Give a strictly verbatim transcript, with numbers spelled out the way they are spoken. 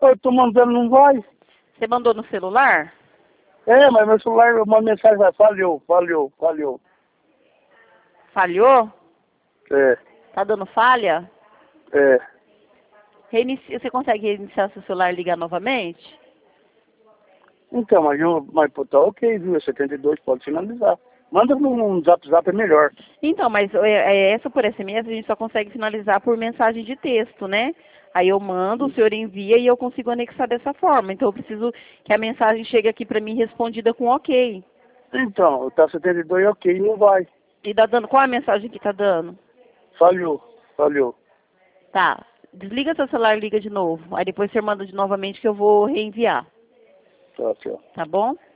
Eu tô mandando, não vai. Você mandou no celular? É, mas meu celular, uma mensagem vai, falhou, falhou, falhou. Falhou? É, Tá dando falha? é. Reinici... Você consegue reiniciar seu celular e ligar novamente? Então, mas, eu, mas pô, tá ok, viu? É setenta e dois, pode finalizar. Manda num zap zap, é melhor. Então, mas é, é, essa por S M S a gente só consegue finalizar por mensagem de texto, né? Aí eu mando, o senhor envia e eu consigo anexar dessa forma. Então eu preciso que a mensagem chegue aqui para mim respondida com ok. Então, tá setenta e dois, ok, não vai. E tá dando, qual a mensagem que tá dando? Falhou, falhou. Tá, desliga seu celular e liga de novo. Aí depois você manda de novamente que eu vou reenviar. Tá, tchau. Tá bom?